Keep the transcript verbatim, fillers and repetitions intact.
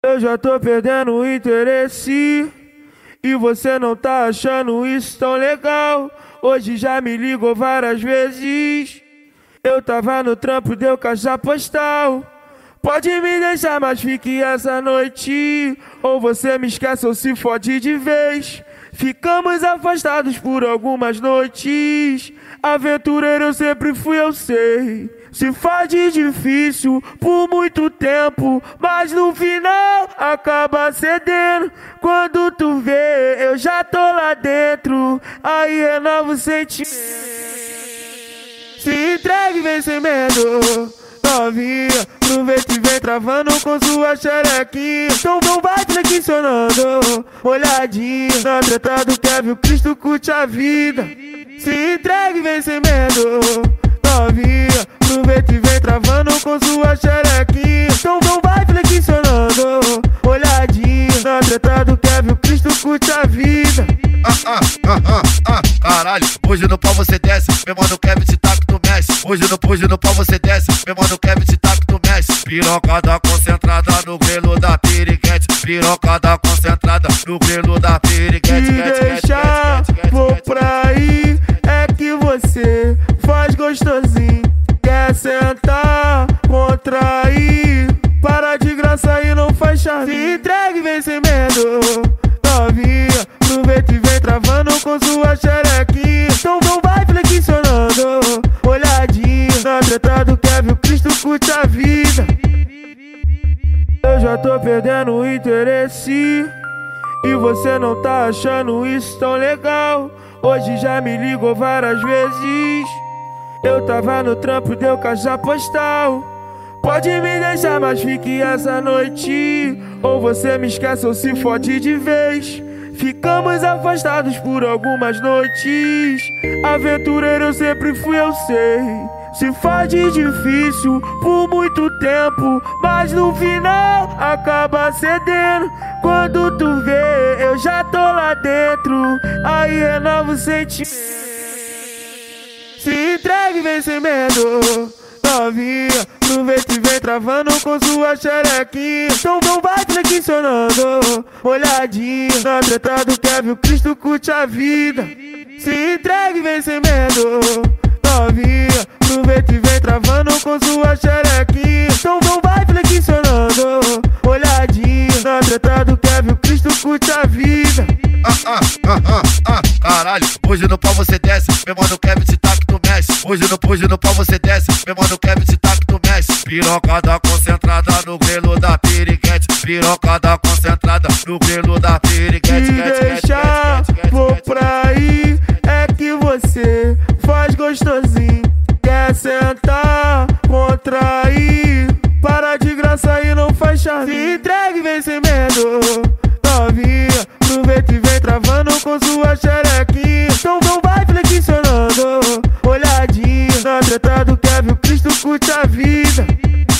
Eu já tô perdendo o interesse e você não tá achando isso tão legal. Hoje já me ligou várias vezes. Eu tava no trampo, deu caixa postal. Pode me deixar, mas fique essa noite, ou você me esquece ou se fode de vez. Ficamos afastados por algumas noites. Aventureiro eu sempre fui, eu sei. Se faz de difícil por muito tempo, mas no final acaba cedendo. Quando tu vê, eu já tô lá dentro. Aí renova o sentimento. Se entregue, vem sem medo, novinha, aproveita e vem travando com sua xerequinha. Então não vai flexionando, molhadinha, na treta do Kevin, o Cristo curte a vida. Se entregue, vem sem medo, novinha, aproveita e vem travando com sua xerequinha. Então não vai flexionando, molhadinha, na treta do Kevin, o Cristo curte a vida. Ah, ah, ah, ah, ah, caralho, hoje no pau você desce, meu mano Kevin, se tá que tu mexe. Hoje no, hoje no pau você desce, meu mano Kevin, se tá que tu mexe. Pirocada concentrada no grelo da piriguete. Pirocada concentrada no grelo da piriguete. Te deixar, vou pra aí, é que você faz gostosinho. Quer sentar, contrair, para de graça e não faz charme. Se entregue, vem sem medo, novinha, aproveita e vem travando com sua xerequinha. Então não vai flexionando, olhadinha, na treta do Kevin, o Cristo curte a vida. Eu já tô perdendo o interesse e você não tá achando isso tão legal. Hoje já me ligou várias vezes. Eu tava no trampo, deu caixa postal. Pode me deixar, mas fique essa noite, ou você me esquece ou se fode de vez. Ficamos afastados por algumas noites. Aventureiro eu sempre fui, eu sei. Se faz de difícil por muito tempo, mas no final acaba cedendo. Quando tu vê, eu já tô lá dentro. Aí renova o sentimento. Se entregue, vem sem medo, novinha, aproveita e vem travando com sua xerequinha. Então não vai flexionando, molhadinha, na treta do Kevin, o Cristo curte a vida. Se entregue, vem sem medo, novinha, aproveita e vem travando com sua xerequinha. Então não vai flexionando, molhadinha, na treta do Kevin, o Cristo curte a vida. Ah, ah, ah, ah, ah, caralho, hoje no pau você desce, meu mano Kevin, se tá que tu mexe. Hoje no, hoje no pau você desce, meu mano Kevin, se tá que tu mexe. Pirocada concentrada no grelo da piriguete. Pirocada concentrada no grelo da piriguete. Te deixar, vou pra aí, é que você faz gostosinho. Quer sentar, contrair, para de graça e não faz charme. Se entregue, vem sem medo, novinha, aproveita e vem travando com sua xerequinha. Então não vai flexionando, olhadinha, na treta do Kevin, o Cristo curte a vida.